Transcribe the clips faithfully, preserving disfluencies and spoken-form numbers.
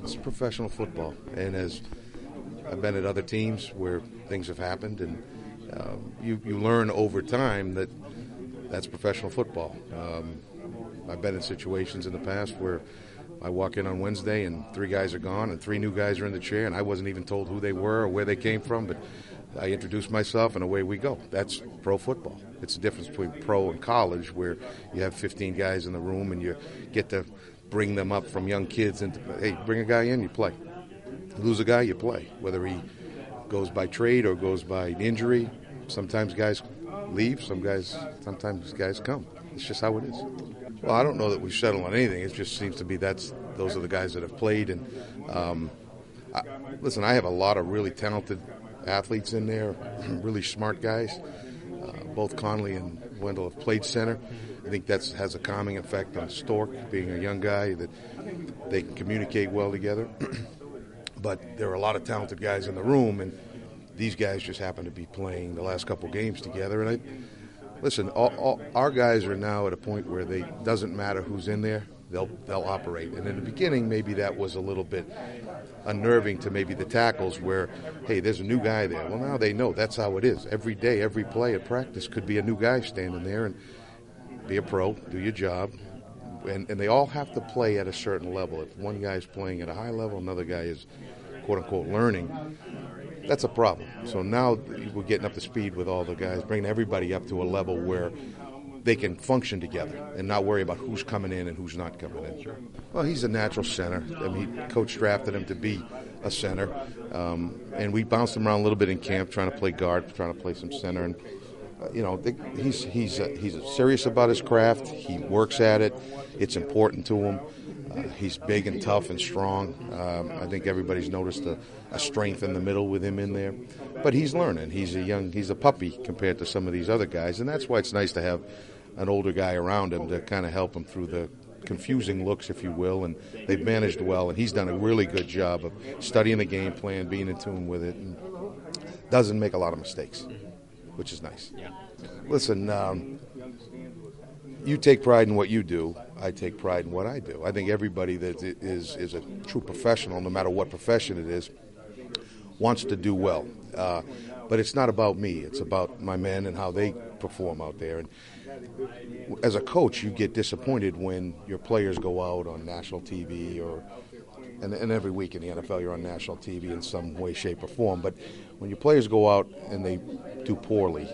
It's professional football, and as I've been at other teams where things have happened, and um, you you learn over time that that's professional football. Um, I've been in situations in the past where I walk in on Wednesday and three guys are gone and three new guys are in the chair, and I wasn't even told who they were or where they came from, but I introduced myself and away we go. That's pro football. It's the difference between pro and college, where you have fifteen guys in the room and you get to bring them up from young kids and, hey, bring a guy in, you play. Lose a guy, you play. Whether he goes by trade or goes by injury, sometimes guys leave, some guys, sometimes guys come. It's just how it is. Well, I don't know that we've settled on anything. It just seems to be that's those are the guys that have played. And um, I, listen, I have a lot of really talented athletes in there, really smart guys. Uh, both Conley and Wendell have played center. I think that has a calming effect on Stork, being a young guy, that they can communicate well together. But there are a lot of talented guys in the room, and these guys just happen to be playing the last couple games together. And I, listen, all, all, our guys are now at a point where they doesn't matter who's in there, they'll they'll operate. And in the beginning, maybe that was a little bit unnerving to maybe the tackles, where, hey, there's a new guy there. Well, now they know that's how it is. Every day, every play at practice could be a new guy standing there, and be a pro, do your job. And, and they all have to play at a certain level. If one guy's playing at a high level, another guy is, quote-unquote, learning, that's a problem. So now we're getting up to speed with all the guys, bringing everybody up to a level where they can function together and not worry about who's coming in and who's not coming in. Sure. Well, he's a natural center. I mean, coach drafted him to be a center. Um, and we bounced him around a little bit in camp, trying to play guard, trying to play some center. And, uh, you know, they, he's he's uh, he's serious about his craft. He works at it. It's important to him. Uh, he's big and tough and strong. Um, I think everybody's noticed a, a strength in the middle with him in there. But he's learning. He's a young, he's a puppy compared to some of these other guys, and that's why it's nice to have an older guy around him to kind of help him through the confusing looks, if you will. And they've managed well, and he's done a really good job of studying the game plan, being in tune with it, and doesn't make a lot of mistakes, which is nice. Yeah. Listen, um, you take pride in what you do. I take pride in what I do. I think everybody that is is a true professional, no matter what profession it is, wants to do well. Uh, but it's not about me. It's about my men and how they perform out there. And as a coach, you get disappointed when your players go out on national T V, or and, and every week in the N F L you're on national T V in some way, shape, or form. But when your players go out and they do poorly,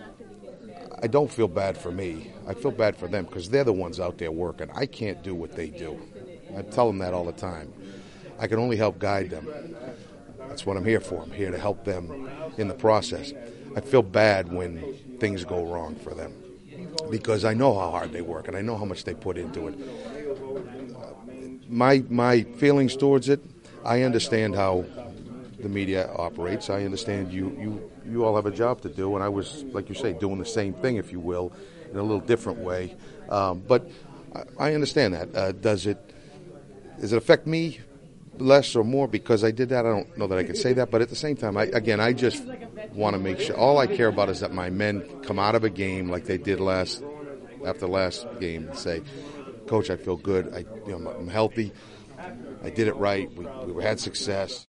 I don't feel bad for me. I feel bad for them because they're the ones out there working. I can't do what they do. I tell them that all the time. I can only help guide them. That's what I'm here for. I'm here to help them in the process. I feel bad when things go wrong for them because I know how hard they work and I know how much they put into it. My my feelings towards it, I understand how the media operates. I understand you, you, you all have a job to do, and I was, like you say, doing the same thing, if you will, in a little different way. Um, but I, I understand that. Uh, does it does it affect me less or more because I did that? I don't know that I can say that, but at the same time, I, again, I just want to make sure. All I care about is that my men come out of a game like they did last after last game and say, "Coach, I feel good. I, you know, I'm healthy. I did it right. We, we had success."